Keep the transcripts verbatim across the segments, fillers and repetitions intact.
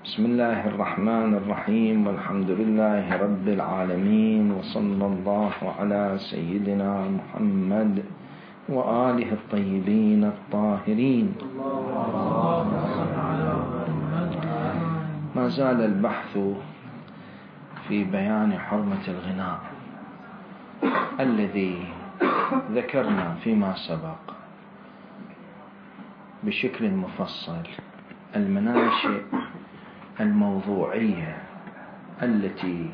بسم الله الرحمن الرحيم، والحمد لله رب العالمين، وصلى الله على سيدنا محمد وآله الطيبين الطاهرين. ما زال البحث في بيان حرمة الغناء الذي ذكرنا فيما سبق بشكل مفصل المناشئ الموضوعية التي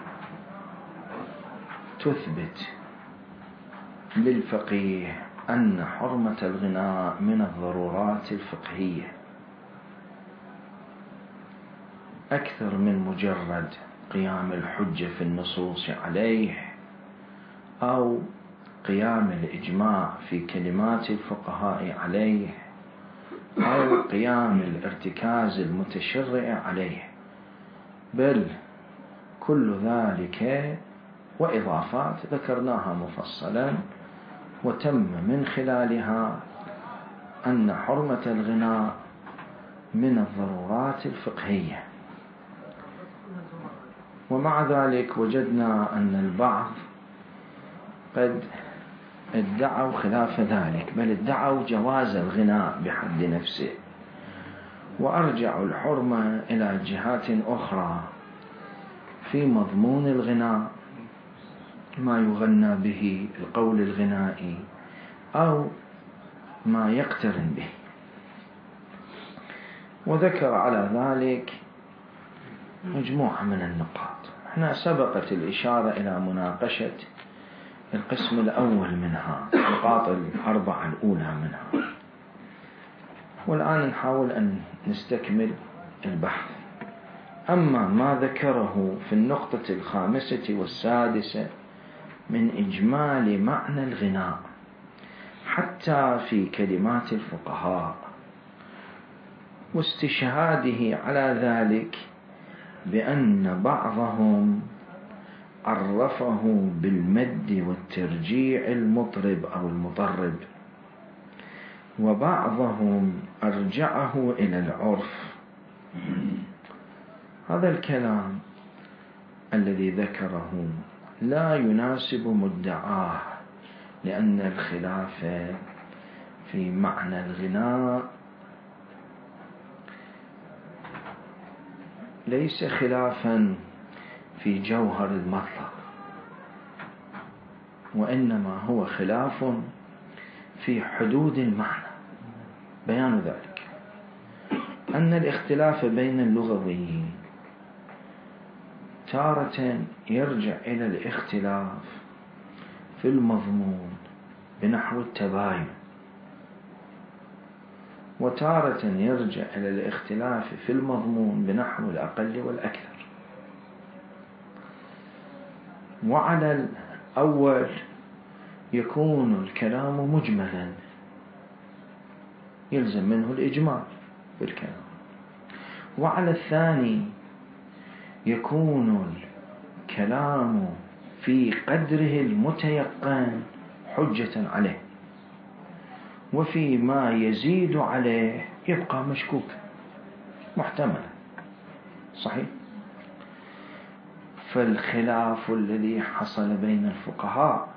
تثبت للفقيه أن حرمة الغناء من الضرورات الفقهية أكثر من مجرد قيام الحجة في النصوص عليه أو قيام الإجماع في كلمات الفقهاء عليه أو قيام الارتكاز المتشرع عليه، بل كل ذلك وإضافات ذكرناها مفصلا، وتم من خلالها أن حرمة الغناء من الضرورات الفقهية. ومع ذلك وجدنا أن البعض قد ادعوا خلاف ذلك، بل ادعوا جواز الغناء بحد نفسه، وأرجعوا الحرمة إلى جهات أخرى في مضمون الغناء، ما يغنى به القول الغنائي أو ما يقترن به، وذكر على ذلك مجموعة من النقاط. احنا سبقت الإشارة إلى مناقشة القسم الأول منها، النقاط الأربعة الأولى منها، والآن نحاول أن نستكمل البحث. أما ما ذكره في النقطة الخامسة والسادسة من إجمال معنى الغناء حتى في كلمات الفقهاء، واستشهاده على ذلك بأن بعضهم عرفه بالمد والترجيع المطرب أو المطرب، وبعضهم أرجعه إلى العرف. هذا الكلام الذي ذكره لا يناسب مدعاه، لأن الخلاف في معنى الغناء ليس خلافا في جوهر المطلق، وإنما هو خلاف في حدود المعنى. بيان ذلك أن الاختلاف بين اللغويين تارة يرجع إلى الاختلاف في المضمون بنحو التباين، وتارة يرجع إلى الاختلاف في المضمون بنحو الأقل والأكثر. وعلى الأول يكون الكلام مجملا يلزم منه الإجمال بالكلام، وعلى الثاني يكون الكلام في قدره المتيقن حجة عليه، وفي ما يزيد عليه يبقى مشكوك محتمل. صحيح؟ فالخلاف الذي حصل بين الفقهاء،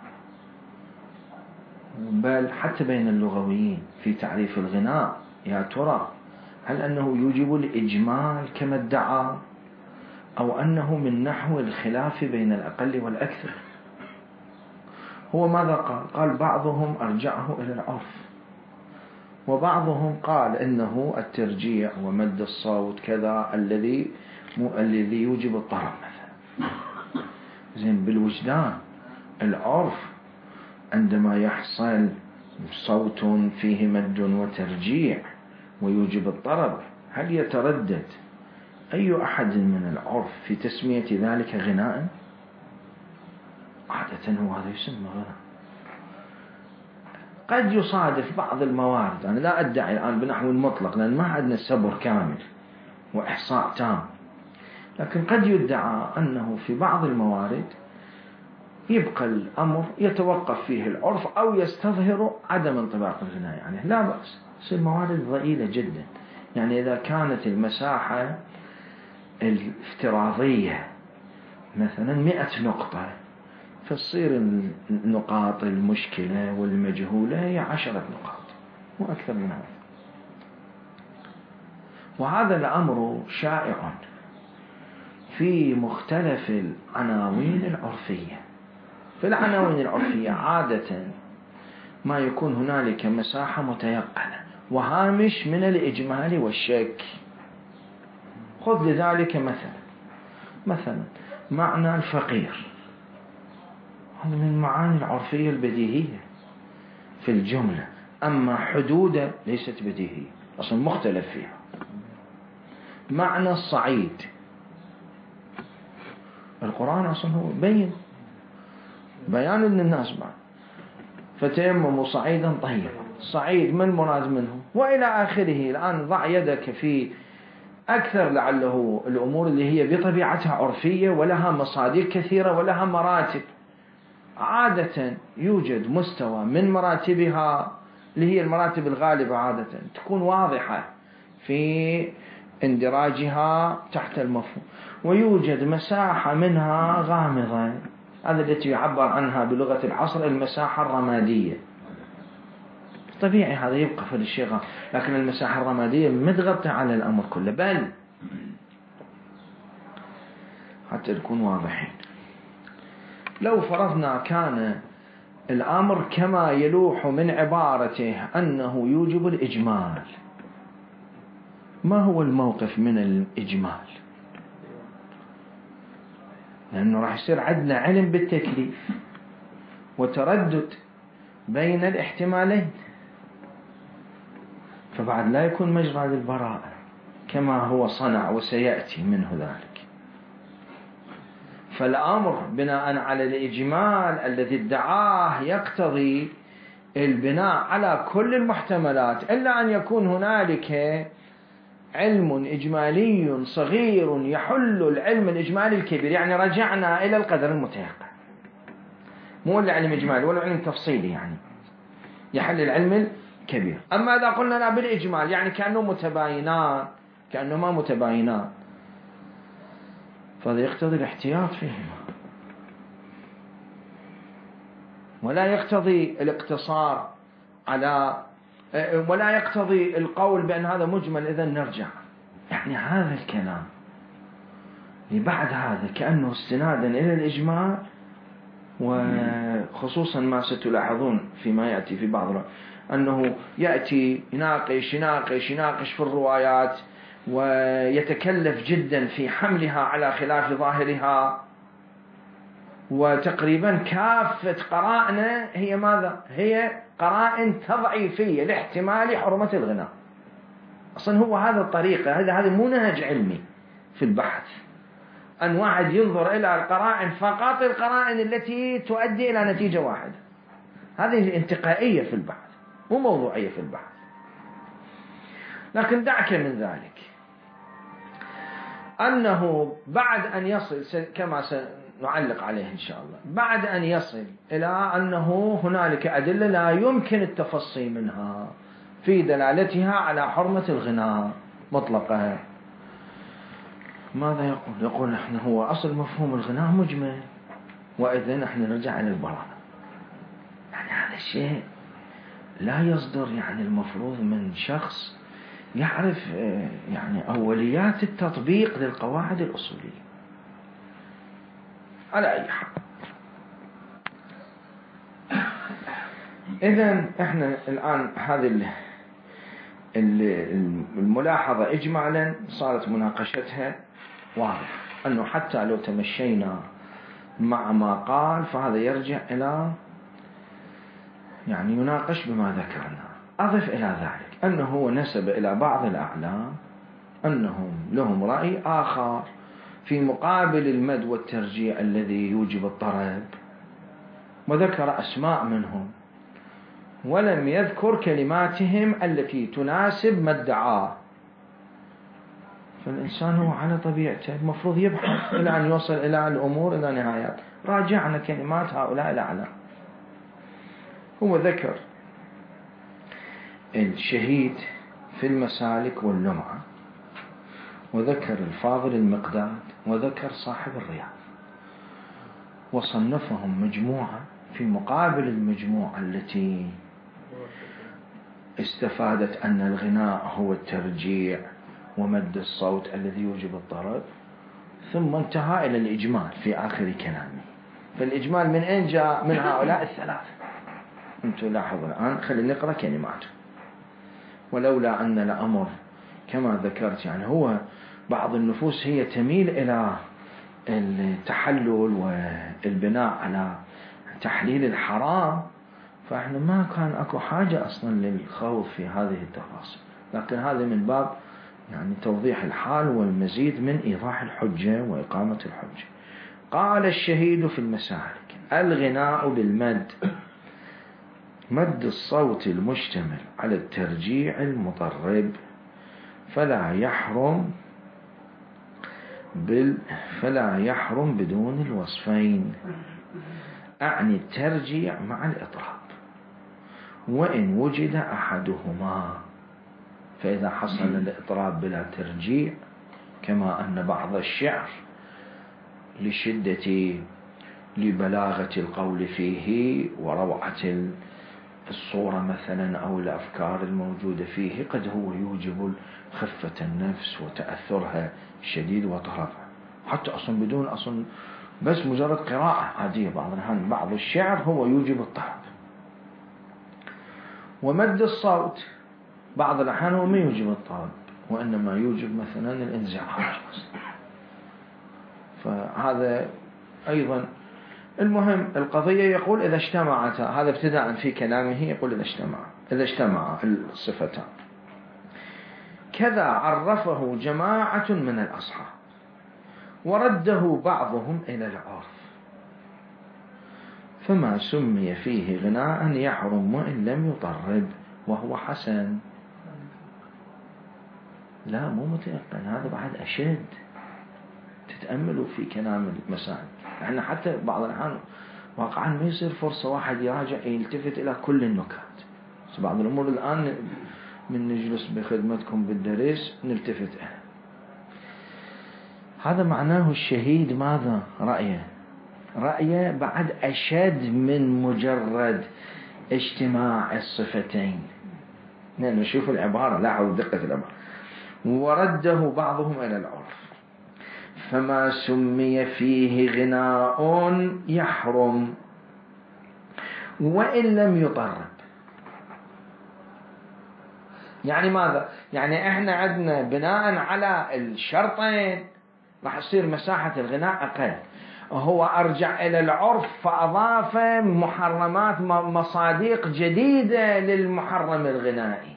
بل حتى بين اللغويين في تعريف الغناء، يا ترى هل أنه يوجب الإجمال كما ادعى، أو أنه من نحو الخلاف بين الأقل والأكثر؟ هو ماذا قال؟ قال بعضهم أرجعه إلى العرف، وبعضهم قال إنه الترجيع ومد الصوت كذا الذي الذي يوجب الطرب مثلا. زين، بالوجدان العرف عندما يحصل صوت فيه مد وترجيع ويوجب الطرب، هل يتردد أي أحد من العرف في تسمية ذلك غناء؟ عادة هو هذا يسمى غناء. قد يصادف بعض الموارد، أنا لا أدعي الآن بنحو المطلق لأن ما عندنا سبر كامل وإحصاء تام، لكن قد يدعى أنه في بعض الموارد يبقى الأمر يتوقف فيه العرف أو يستظهر عدم انطباق الغناء، يعني لا بأس. تصير موارد ضئيلة جدا، يعني إذا كانت المساحة الافتراضية مثلا مئة نقطة، فتصير النقاط المشكلة والمجهولة هي عشرة نقاط وأكثر من هذا. وهذا الأمر شائع في مختلف العناوين العرفية. في العناوين العرفية عادة ما يكون هنالك مساحة متيقنة وهامش من الإجمال والشك. خذ لذلك مثلا مثلا معنى الفقير، هذا من المعاني العرفية البديهية في الجملة، أما حدوده ليست بديهية، أصلا مختلف فيها. معنى الصعيد، القرآن أصلا هو بين بيان للناس بعد، فتيمموا صعيدا طيبا، صعيد من المراد منه وإلى آخره. الآن ضع يدك في أكثر لعله الأمور اللي هي بطبيعتها عرفية ولها مصادر كثيرة ولها مراتب. عادة يوجد مستوى من مراتبها اللي هي المراتب الغالبة عادة تكون واضحة في اندراجها تحت المفهوم، ويوجد مساحة منها غامضة، هذا التي يعبر عنها بلغة العصر المساحة الرمادية. طبيعي هذا يبقى في الشيء، لكن المساحة الرمادية متغطية على الأمر كله. بل حتى نكون واضحين، لو فرضنا كان الأمر كما يلوح من عبارته أنه يوجب الإجمال، ما هو الموقف من الإجمال؟ لأنه راح يصير عندنا علم بالتكليف وتردد بين الاحتمالين، فبعد لا يكون مجرى للبراءة كما هو صنع وسيأتي منه ذلك. فالأمر بناء على الإجمال الذي ادعاه يقتضي البناء على كل المحتملات، إلا أن يكون هنالك علم إجمالي صغير يحل العلم الإجمالي الكبير، يعني رجعنا إلى القدر المتيقن، مو العلم إجمالي ولا علم تفصيلي يعني يحل العلم الكبير. أما إذا قلنا لا بالإجمال يعني كأنه متباينان كأنه ما متباينان، فهذا يقتضي الاحتياط فيهما ولا يقتضي الاقتصار على ولا يقتضي القول بأن هذا مجمل إذن نرجع. يعني هذا الكلام بعد هذا كأنه استنادا إلى الإجمال، وخصوصا ما ستلاحظون فيما يأتي في بعض أنه يأتي يناقش يناقش يناقش في الروايات ويتكلف جدا في حملها على خلاف ظاهرها، وتقريبا كافة قرائنا هي ماذا؟ هي قرائن تضعيفية لاحتمال حرمة الغناء. أصلا هو هذا الطريقة، هذا هذا مو نهج علمي في البحث، أن واحد ينظر إلى القرائن فقط، القرائن التي تؤدي إلى نتيجة واحدة. هذه انتقائية في البحث مو موضوعية في البحث. لكن دعك من ذلك أنه بعد أن يصل كما سنعلق عليه إن شاء الله، بعد أن يصل إلى أنه هنالك أدلة لا يمكن التفصي منها في دلالتها على حرمة الغناء مطلقة، ماذا يقول؟ يقول نحن هو أصل مفهوم الغناء مجمل، وإذا نحن نرجع إلى البراءة. يعني هذا الشيء لا يصدر يعني المفروض من شخص يعرف يعني أوليات التطبيق للقواعد الأصولية. على أي حال، إذن إحنا الآن هذه الملاحظة إجمالا صارت مناقشتها واضح، أنه حتى لو تمشينا مع ما قال فهذا يرجع إلى يعني يناقش بما ذكرنا. أضف إلى ذلك أنه نسب إلى بعض الأعلام أنهم لهم رأي آخر في مقابل المد والترجيع الذي يوجب الطرب، وذكر أسماء منهم ولم يذكر كلماتهم التي تناسب ما ادعاه. فالإنسان هو على طبيعته المفروض يبحث إلى أن يوصل إلى الأمور إلى نهايات. راجعنا كلمات هؤلاء الأعلام. هو ذكر الشهيد في المسالك واللمعة، وذكر الفاضل المقداد، وذكر صاحب الرياض، وصنفهم مجموعة في مقابل المجموعة التي استفادت أن الغناء هو الترجيع ومد الصوت الذي يوجب الطرب، ثم انتهى إلى الإجمال في آخر كلامه. فالإجمال من أين جاء؟ من هؤلاء الثلاثة. أنتم لاحظوا الآن، خلينا نقرأ كلماته. ولولا أن الأمر كما ذكرت يعني هو بعض النفوس هي تميل إلى التحلل والبناء على تحليل الحرام، فإحنا ما كان أكو حاجة أصلا للخوض في هذه التفاصيل، لكن هذا من باب يعني توضيح الحال والمزيد من إيضاح الحجة وإقامة الحجة. قال الشهيد في المسالك: الغناء بالمد، مد الصوت المشتمل على الترجيع المطرب، فلا يحرم بال فلا يحرم بدون الوصفين، أعني الترجيع مع الإطراب، وإن وجد أحدهما. فإذا حصل الإطراب بلا ترجيع، كما أن بعض الشعر لشدة لبلاغة القول فيه وروعة الصورة مثلا أو الأفكار الموجودة فيه، قد هو يوجب خفة النفس وتأثرها الشديد وطربها، حتى أصلا بدون أصلا بس مجرد قراءة عادية. بعض الأحيان بعض الشعر هو يوجب الطرب. ومد الصوت بعض الأحيان هو ما يوجب الطرب، وإنما يوجب مثلا الانزعاج. فهذا أيضا المهم القضية. يقول إذا اجتمعت، هذا ابتداء في كلامه، يقول إذا اجتمع إذا اجتمع الصفتان. كذا عرفه جماعة من الأصحاب، ورده بعضهم إلى العرف، فما سمي فيه غناء يحرم وإن لم يطرب، وهو حسن. لا مو متيقن، هذا بعد أشد. تتأملوا في كلام المسائل، احنا حتى بعض الأحيان واقعا ما يصير فرصة واحد يراجع يلتفت إلى كل النكات. بعض الأمور الآن من نجلس بخدمتكم بالدرس نلتفت إليه. هذا معناه الشهيد ماذا رأيه؟ رأيه بعد أشد من مجرد اجتماع الصفتين. نشوف العبارة، لاحظوا دقة العبارة: ورده بعضهم إلى العرف، فما سمي فيه غناء يحرم وإن لم يطرب. يعني ماذا؟ يعني احنا عندنا بناء على الشرطين راح يصير مساحة الغناء أقل. هو أرجع إلى العرف فأضاف محرمات مصاديق جديدة للمحرم الغنائي.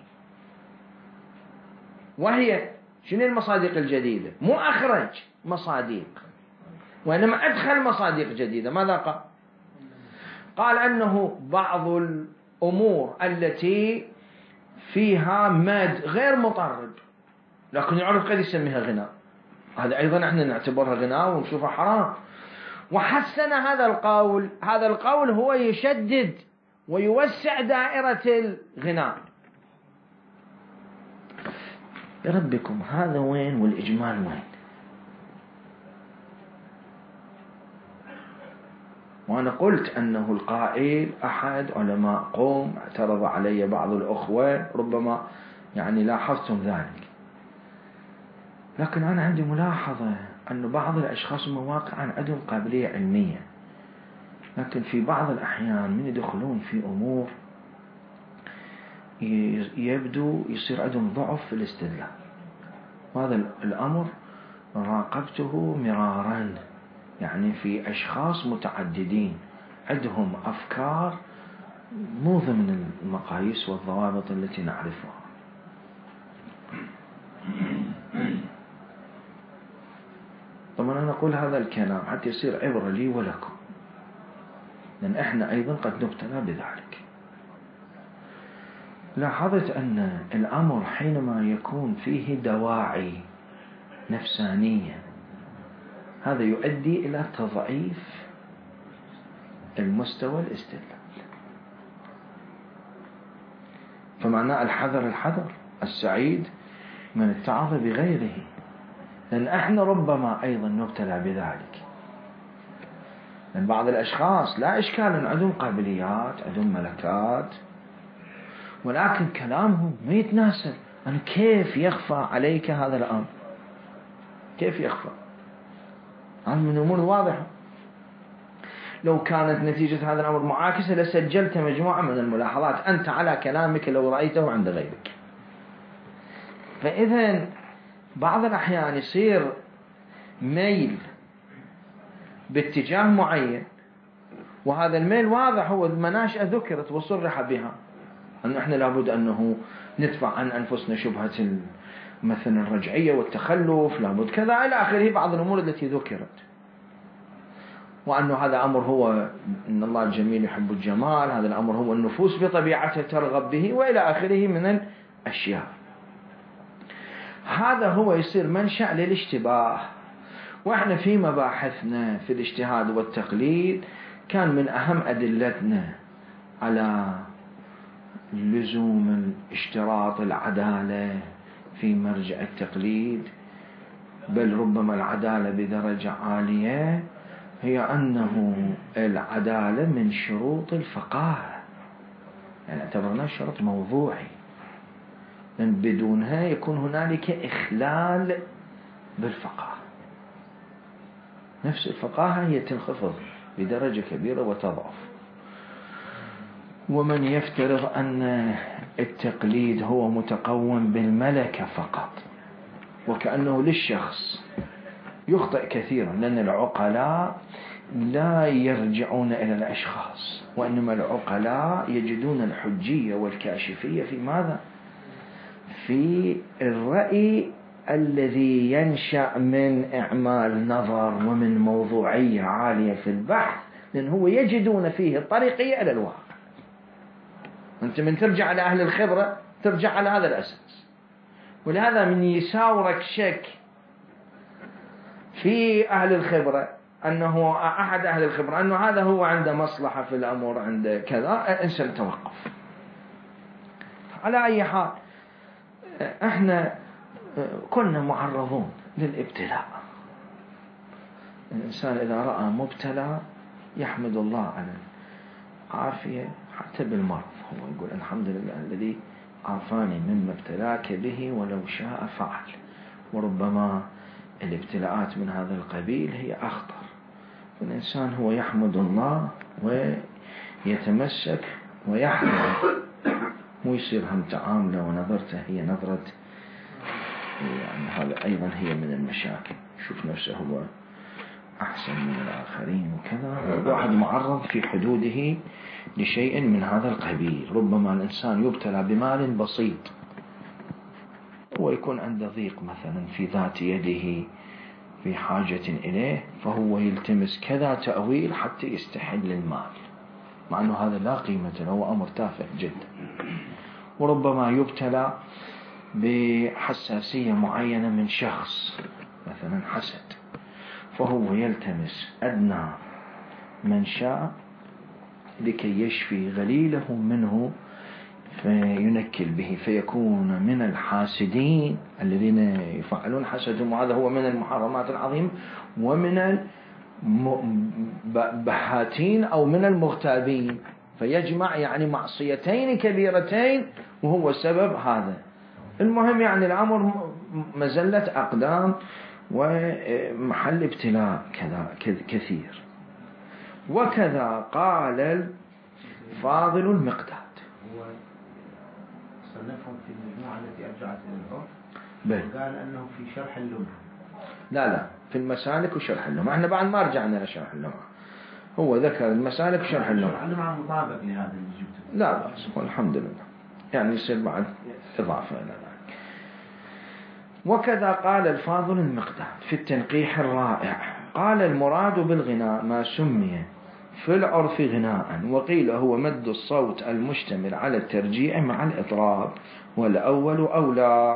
وهي شنو المصاديق الجديدة؟ مو أخرج مصاديق، وإنما أدخل مصاديق جديدة. ماذا قال؟ قال أنه بعض الأمور التي فيها مد غير مطرب لكن يعرف قد يسميها غناء، هذا أيضا احنا نعتبرها غناء ونشوفها حرام. وحسن هذا القول. هذا القول هو يشدد ويوسع دائرة الغناء. بربكم هذا وين والإجمال وين؟ وأنا قلت أنه القائل أحد علماء قوم، اعترض علي بعض الأخوة، ربما يعني لاحظتم ذلك، لكن أنا عندي ملاحظة أن بعض الأشخاص مواقعا عندهم قابلية علمية، لكن في بعض الأحيان من يدخلون في أمور يبدو يصير عندهم ضعف في الاستدلال. وهذا الأمر راقبته مرارا، يعني في أشخاص متعددين عندهم أفكار مو ضمن المقاييس والضوابط التي نعرفها. طبعا أنا أقول هذا الكلام حتى يصير عبرة لي ولكم، لأن إحنا أيضا قد نبتلى بذلك. لاحظت أن الأمر حينما يكون فيه دواعي نفسانية هذا يؤدي إلى تضعيف المستوى الاستدلال. فمعناه الحذر الحذر. السعيد من اتعظ بغيره، لأن احنا ربما أيضا نبتلى بذلك. لأن بعض الأشخاص لا إشكال عندهم قابليات، عندهم ملكات، ولكن كلامهم ما يتناسب. أنا كيف يخفى عليك هذا الأمر؟ كيف يخفى؟ هذا من الأمور الواضحة. لو كانت نتيجة هذا الأمر معاكسة لسجلت مجموعة من الملاحظات أنت على كلامك لو رأيته عند غيرك. فإذا بعض الأحيان يصير ميل باتجاه معين، وهذا الميل واضح، هو المناشئة ذكرت وصرح بها أنه إحنا لابد أنه ندفع عن أنفسنا شبهة مثلا الرجعية والتخلف، لابد كذا إلى آخره، بعض الأمور التي ذكرت، وأنه هذا أمر هو إن الله الجميل يحب الجمال، هذا الأمر هو النفوس بطبيعتها ترغب به، وإلى آخره من الأشياء. هذا هو يصير منشأ للاشتباه. وإحنا في مباحثنا في الاجتهاد والتقليد كان من أهم أدلتنا على لزوم اشتراط العدالة في مرجع التقليد، بل ربما العدالة بدرجة عالية، هي أنه العدالة من شروط الفقاهة، يعني اعتبرناه شرط موضوعي، لأن بدونها يكون هنالك إخلال بالفقاهة. نفس الفقاهة هي تنخفض بدرجة كبيرة وتضعف. ومن يفترض أن التقليد هو متقوم بالملكة فقط، وكأنه للشخص، يخطئ كثيرا، لأن العقلاء لا يرجعون إلى الأشخاص، وإنما العقلاء يجدون الحجية والكاشفية في ماذا؟ في الرأي الذي ينشأ من إعمال نظر ومن موضوعية عالية في البحث، لأن هو يجدون فيه الطريقية إلى الواقع. أنت من ترجع على أهل الخبرة ترجع على هذا الأساس. ولهذا من يساورك شك في أهل الخبرة أنه أحد أهل الخبرة أنه هذا هو عنده مصلحة في الأمور، عنده كذا، إنسان توقف. على أي حال إحنا كنا معرضون للابتلاء. الإنسان إذا رأى مبتلى يحمد الله على العافية حتى بالمرض، هو يقول الحمد لله الذي عافاني مما ابتلاك به ولو شاء فعل. وربما الابتلاءات من هذا القبيل هي أخطر. الإنسان هو يحمد الله ويتمسك ويحمد، ويصير هم تعامله ونظرته هي نظرة، يعني هذا أيضا هي من المشاكل، شوف نفسه هو أحسن من الآخرين وكذا. الواحد معرض في حدوده لشيء من هذا القبيل. ربما الإنسان يبتلى بمال بسيط ويكون عنده ضيق مثلا في ذات يده، في حاجة إليه، فهو يلتمس كذا تأويل حتى يستحل المال، مع أنه هذا لا قيمة له، هو أمر تافه جدا. وربما يبتلى بحساسية معينة من شخص، مثلا حسد، فهو يلتمس أدنى من شاء لكي يشفي غليله منه فينكل به، فيكون من الحاسدين الذين يفعلون حسدهم، وهذا هو من المحرمات العظيمة، ومن البحاتين أو من المغتابين، فيجمع يعني معصيتين كبيرتين وهو سبب هذا. المهم يعني الأمر مزلة أقدام ومحل ابتلاء كذا كثير. وكذا قال الفاضل المقداد. هو صنفهم في المجموعة التي أرجعت إلى العرف، وقال أنه في شرح اللمعة. لا لا في المسالك وشرح اللمعة، احنا بعد ما رجعنا لشرح اللمعة، هو ذكر المسالك وشرح اللمعة. شرح اللمعة مطابق لهذا اللي جبته. لا بأس والحمد لله، يعني يصير بعد إضافة إلى ذلك. وكذا قال الفاضل المقداد في التنقيح الرائع، قال المراد بالغناء ما سمي في العرف غناء، وقيل هو مد الصوت المشتمل على الترجيع مع الإطراب، والأول أولى،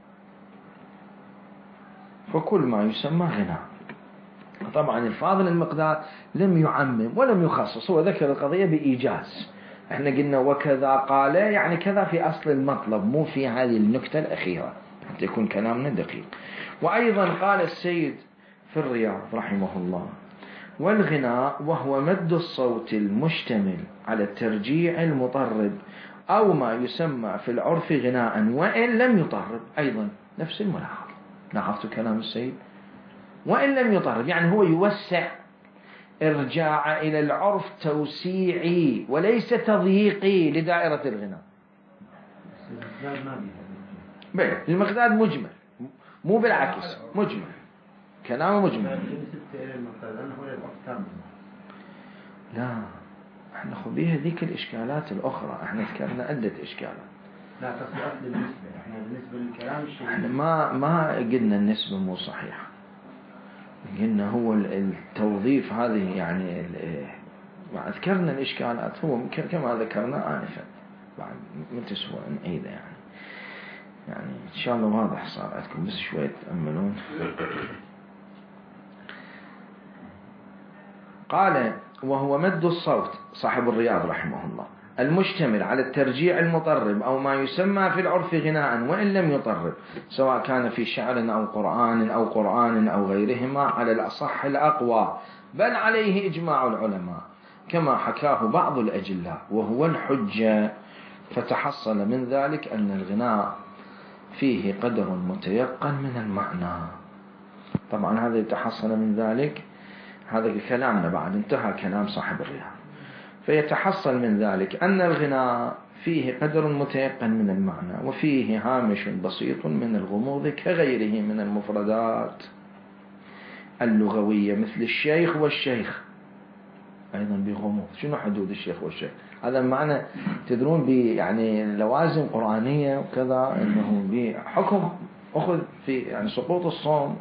فكل ما يسمى غناء. طبعا الفاضل المقداد لم يعمم ولم يخصص، هو ذكر القضية بإيجاز. احنا قلنا وكذا قال يعني كذا في أصل المطلب، مو في هذه النكتة الأخيرة، حتى يكون كلامنا دقيق. وأيضا قال السيد في الرياض رحمه الله: والغناء وهو مد الصوت المشتمل على الترجيع المطرب أو ما يسمى في العرف غناء وإن لم يطرب. أيضا نفس الملاحظة، لاحظت كلام السيد وإن لم يطرب، يعني هو يوسع إرجاع إلى العرف توسيعي وليس تضييقي لدائرة الغناء. بل المقداد مجمل، مو بالعكس، مجمل، كلامه مجمل. لا، احنا خبيه هذيك الإشكالات الأخرى، احنا ذكرنا عدة إشكالات. لا تصدق بالنسبة، احنا بالنسبة للكلام الشيء احنا ما ما قلنا النسبة مو صحيحة، قلنا هو التوظيف هذه يعني ذكرنا الإشكالات، هو كما ذكرنا آنفا، بعد ما تسوى نعيده يعني. يعني إن شاء الله واضح صار عندكم، بس شوية تأملون. قال: وهو مد الصوت، صاحب الرياض رحمه الله، المشتمل على الترجيع المطرب أو ما يسمى في العرف غناء وإن لم يطرب، سواء كان في شعر أو قرآن أو قرآن أو غيرهما، على الأصح الأقوى، بل عليه إجماع العلماء كما حكاه بعض الأجلاء، وهو الحجة. فتحصل من ذلك أن الغناء فيه قدر متيقن من المعنى. طبعا هذا يتحصل من ذلك، هذا كلامنا بعد انتهى كلام صاحب الرياض. فيتحصل من ذلك أن الغناء فيه قدر متيقن من المعنى، وفيه هامش بسيط من الغموض كغيره من المفردات اللغوية، مثل الشيخ والشيخ أيضا بغموض. شنو حدود الشيخ والشيخ؟ هذا معنى تدرون ب يعني لوازم قرآنية وكذا، إنه بحكم أخذ في يعني سقوط الصوم،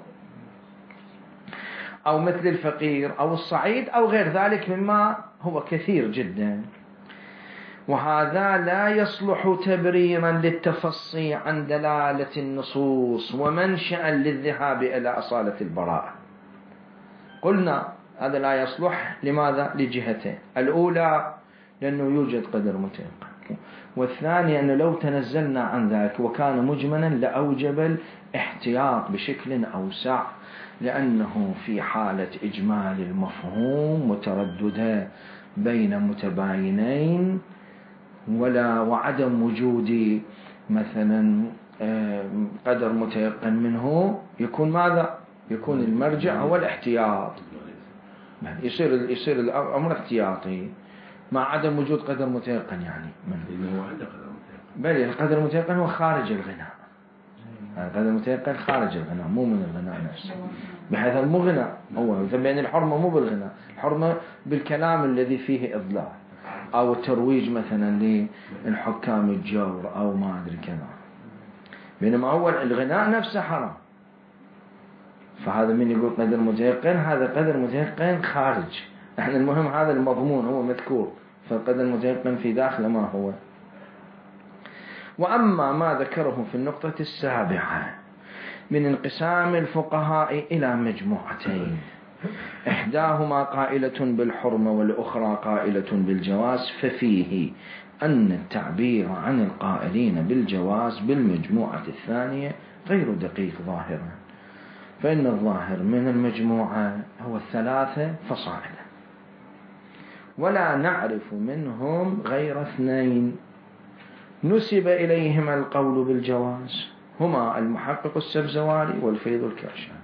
أو مثل الفقير أو الصعيد أو غير ذلك مما هو كثير جدا. وهذا لا يصلح تبريرا للتفصي عن دلالة النصوص ومنشأ للذهاب إلى أصالة البراءة. قلنا هذا لا يصلح لماذا؟ لجهتين: الأولى لأنه يوجد قدر متيقن، والثانية أنه لو تنزلنا عن ذلك وكان مجملا لأوجب الاحتياط بشكل أوسع، لأنه في حالة إجمال المفهوم مترددة بين متباينين، ولا وعدم وجود مثلا قدر متيقن منه، يكون ماذا؟ يكون المرجع هو الاحتياط، يصير يصير الأمر احتياطي مع عدم وجود قدر متيقن. يعني من هو عنده قدر متيقن؟ بل القدر المتيقن هو خارج الغناء، القدر المتيقن خارج الغناء مو من الغناء نفسه، بحيث مو غناء هو. بين الحرمة مو بالغناء، الحرمة بالكلام الذي فيه إضلال أو الترويج مثلا للحكام الجور أو ما أدري كذا، بينما أول الغناء نفسه حرام. فهذا من يقول قدر متيقن، هذا قدر متيقن خارج. احنا المهم هذا المضمون هو مذكور، فالقدر المتيقن في داخل ما هو. وأما ما ذكره في النقطة السابعة من انقسام الفقهاء إلى مجموعتين، إحداهما قائلة بالحرمة والأخرى قائلة بالجواز، ففيه أن التعبير عن القائلين بالجواز بالمجموعة الثانية غير دقيق ظاهرا، فإن الظاهر من المجموعة هو الثلاثة فصاعدا، ولا نعرف منهم غير اثنين نسب إليهما القول بالجواز، هما المحقق السبزواري والفيض الكاشاني.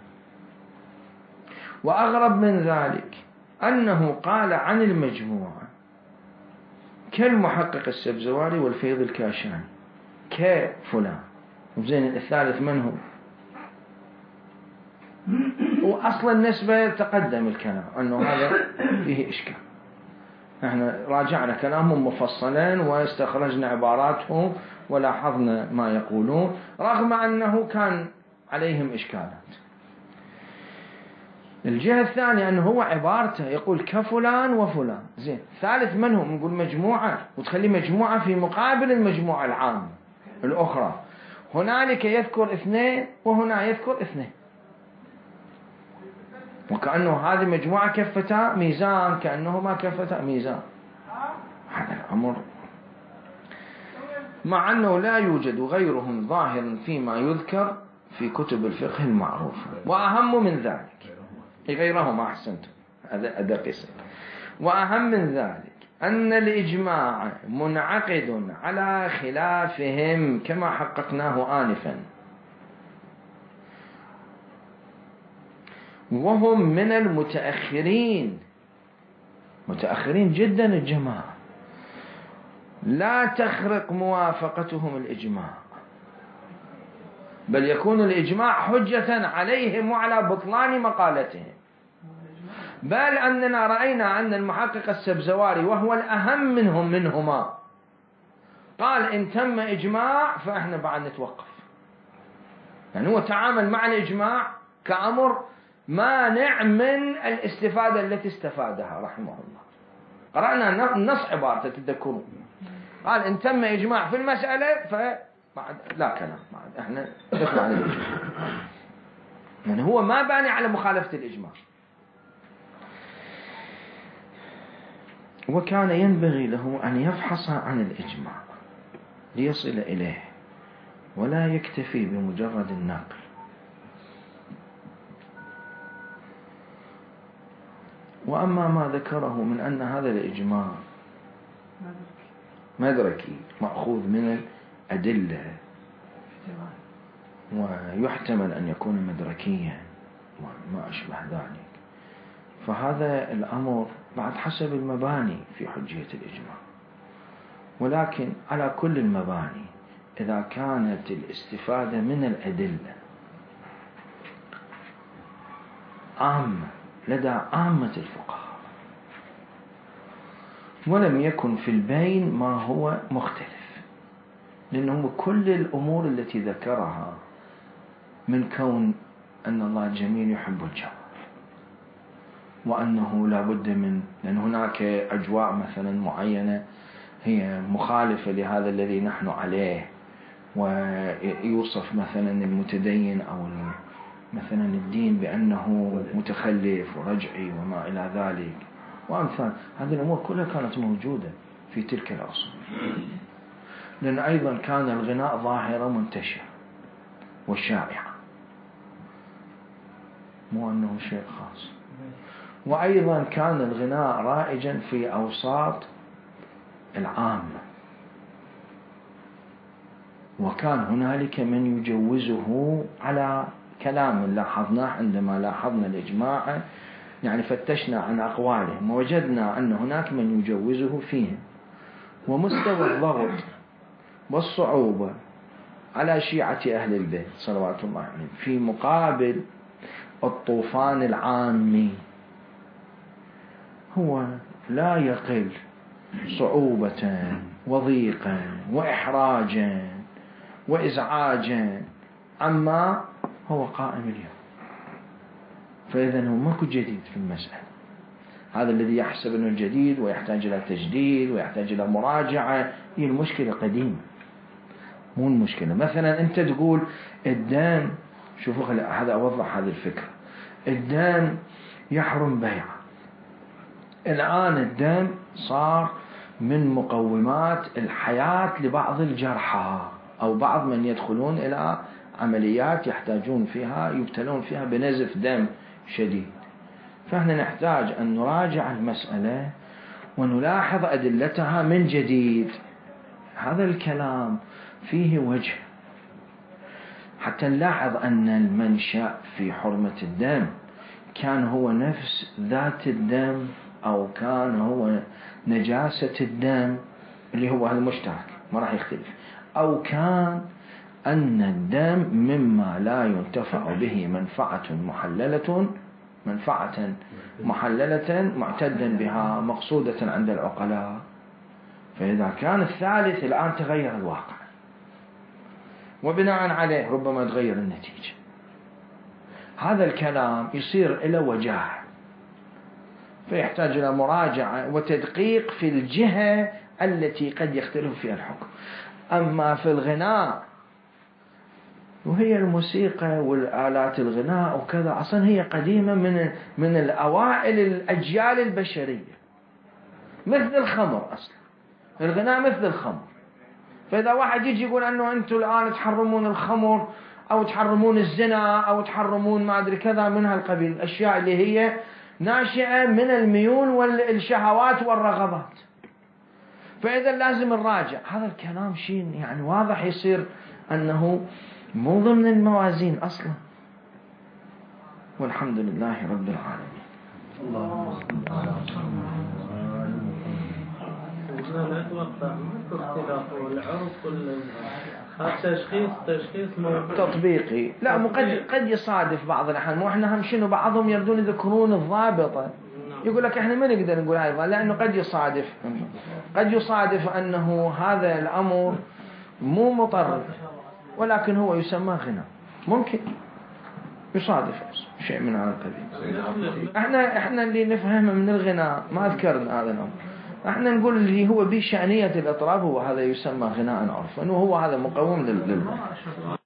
وأغرب من ذلك أنه قال عن المجموعة كالمحقق السبزواري والفيض الكاشاني كفلان، وزين الثالث من هو؟ وأصلا النسبة تقدم الكلام أنه هذا فيه إشكال. نحن راجعنا كلامهم مفصلا واستخرجنا عباراتهم ولاحظنا ما يقولون، رغم أنه كان عليهم إشكالات. الجهة الثانية أنه هو عبارته يقول كفلان وفلان، زين ثالث منهم نقول مجموعة، وتخلي مجموعة في مقابل المجموعة العامة الأخرى، هنالك يذكر اثنين وهنا يذكر اثنين، وكأنه هذه مجموعة كفتا ميزان، كأنه ما كفتا ميزان. هذا الأمر مع أنه لا يوجد غيرهم ظاهر فيما يذكر في كتب الفقه المعروفة. وأهم من ذلك غيرهم أحسنتم هذا قسم. وأهم من ذلك أن الإجماع منعقد على خلافهم كما حققناه آنفا، وهم من المتأخرين، متأخرين جدا الجماعة، لا تخرق موافقتهم الإجماع، بل يكون الإجماع حجة عليهم وعلى بطلان مقالتهم. بل أننا رأينا أن المحقق السبزواري وهو الأهم منهم منهما قال إن تم إجماع فإحنا بعد نتوقف. يعني هو تعامل مع الإجماع كأمر مانع من الاستفادة التي استفادها رحمه الله. قرأنا النص عبارته تذكرون، قال إن تم إجماع في المسألة فبعد لا كلام، بعد إحنا ندخل على الإجماع. يعني هو ما باني على مخالفة الإجماع. وكان ينبغي له أن يفحص عن الإجماع ليصل إليه، ولا يكتفي بمجرد النقل. وأما ما ذكره من أن هذا الإجماع مدركي مأخوذ من الأدلة ويحتمل أن يكون مدركيا وما أشبه ذلك، فهذا الأمر بعد حسب المباني في حجية الإجماع. ولكن على كل المباني إذا كانت الاستفادة من الأدلة عامة لدى عامة الفقهاء ولم يكن في البين ما هو مختلف، لأنه كل الأمور التي ذكرها من كون أن الله جميل يحب الجمال، وأنه لا بد من، لأن هناك أجواء مثلا معينة هي مخالفة لهذا الذي نحن عليه، ويوصف مثلا المتدين أو مثلا الدين بأنه متخلف ورجعي وما إلى ذلك وأمثال هذه الأمور كلها كانت موجودة في تلك العصور. لأن أيضا كان الغناء ظاهرة منتشرة والشائعة، مو أنه شيء خاص. وأيضا كان الغناء رائجا في أوساط العامة، وكان هنالك من يجوزه على كلام لاحظناه عندما لاحظنا الإجماع، يعني فتشنا عن أقوالهم ووجدنا أن هناك من يجوزه فيهم. ومستوى الضغط والصعوبة على شيعة أهل البيت صلوات الله عليهم في مقابل الطوفان العامي هو لا يقل صعوبة وضيقا وإحراجا وإزعاجا عما هو قائم اليوم. فإذا هو ماكو جديد في المسألة. هذا الذي يحسب أنه جديد ويحتاج إلى تجديد ويحتاج إلى مراجعة هي المشكلة قديمة، مو المشكلة. مثلا أنت تقول الدم، شوفوا هذا أوضح هذه الفكرة، الدم يحرم بيعه. الآن الدم صار من مقومات الحياة لبعض الجرحى أو بعض من يدخلون إلى عمليات يحتاجون فيها يبتلون فيها بنزف دم شديد. فإحنا نحتاج أن نراجع المسألة ونلاحظ أدلتها من جديد. هذا الكلام فيه وجه حتى نلاحظ أن المنشأ في حرمة الدم كان هو نفس ذات الدم أو كان هو نجاسة الدم اللي هو هذا المشترك ما راح يختلف، أو كان أن الدم مما لا ينتفع به منفعة محللة منفعة محللة معتدا بها مقصودة عند العقلاء. فإذا كان الثالث الآن تغير الواقع وبناء عليه ربما تغير النتيجة. هذا الكلام يصير إلى وجاهة، فيحتاج إلى مراجعة وتدقيق في الجهة التي قد يختلف فيها الحكم. أما في الغناء وهي الموسيقى والآلات الغناء وكذا أصلا هي قديمة من من الأوائل الأجيال البشرية، مثل الخمر. أصلا الغناء مثل الخمر، فإذا واحد يجي يقول أنه أنتم الآن تحرمون الخمر أو تحرمون الزنا أو تحرمون ما أدري كذا من هالقبيل، الأشياء اللي هي ناشئة من الميول والشهوات والرغبات، فإذا لازم نراجع هذا الكلام. شيء يعني واضح يصير أنه مو ضمن الموازين أصلا. والحمد لله رب العالمين. اللهم صل على محمد. لا أتوقع اختلاف العرف التشخيص تشخيص تطبيقي، لا مو قد قد يصادف بعض الأحيان. مو احنا هم شنو بعضهم يردون يذكرون الضابطة، يقول لك احنا ما نقدر نقول هذا، لأنه قد يصادف قد يصادف أنه هذا الأمر مو مطرد ولكن هو يسمى غنى، ممكن يصادف شيء من هذا القبيل. احنا احنا اللي نفهمه من الغناء ما ذكرنا هذا الأمر، احنا نقول اللي هو بشأنية الإطراب هو هذا يسمى غناء عرفا، وهو هذا مقوم للغناء.